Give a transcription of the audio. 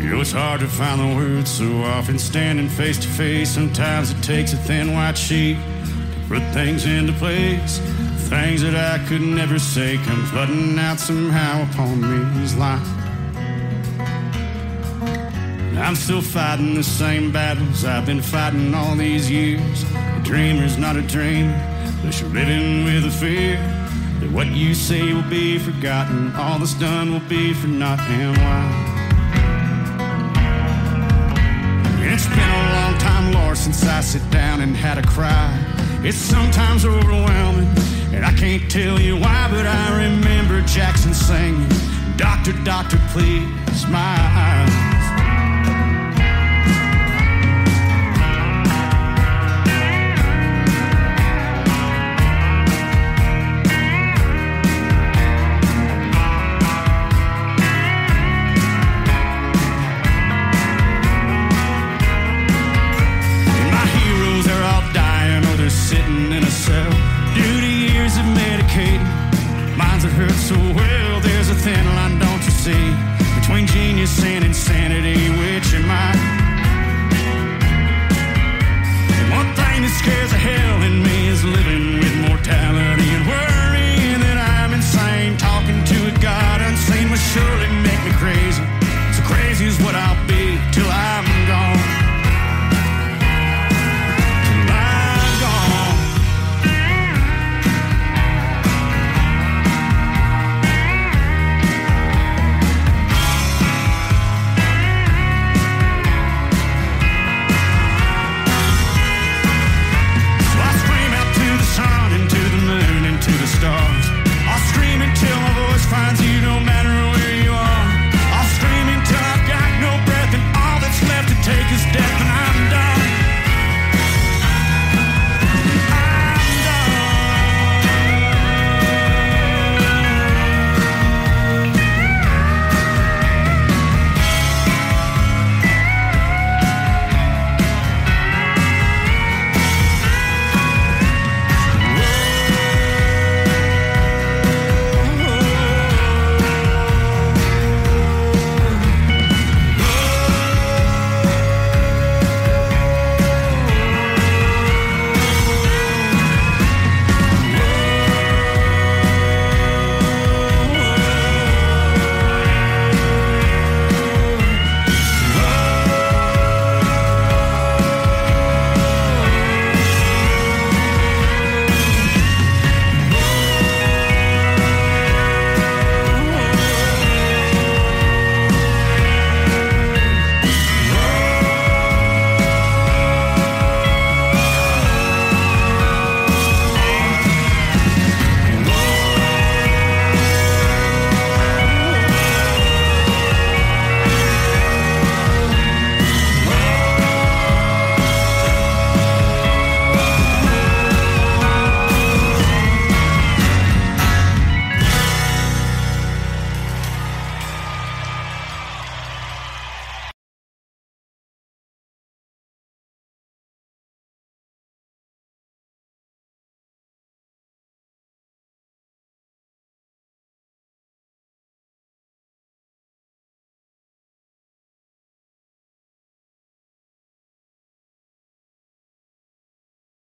You know it's hard to find the words so often standing face to face. Sometimes it takes a thin white sheet to put things into place. Things that I could never say come flooding out somehow upon me as life. I'm still fighting the same battles I've been fighting all these years. A dreamer's not a dream unless you're living with a fear that what you say will be forgotten, all that's done will be for naught. And why? It's been a long time, Lord, since I sit down and had a cry. It's sometimes overwhelming, and I can't tell you why, but I remember Jackson singing, "Doctor, doctor, please, my eyes." Sitting in a cell due to years of medicating. Minds that hurt so well. There's a thin line, don't you see, between genius and insanity. Which am I? And one thing that scares the hell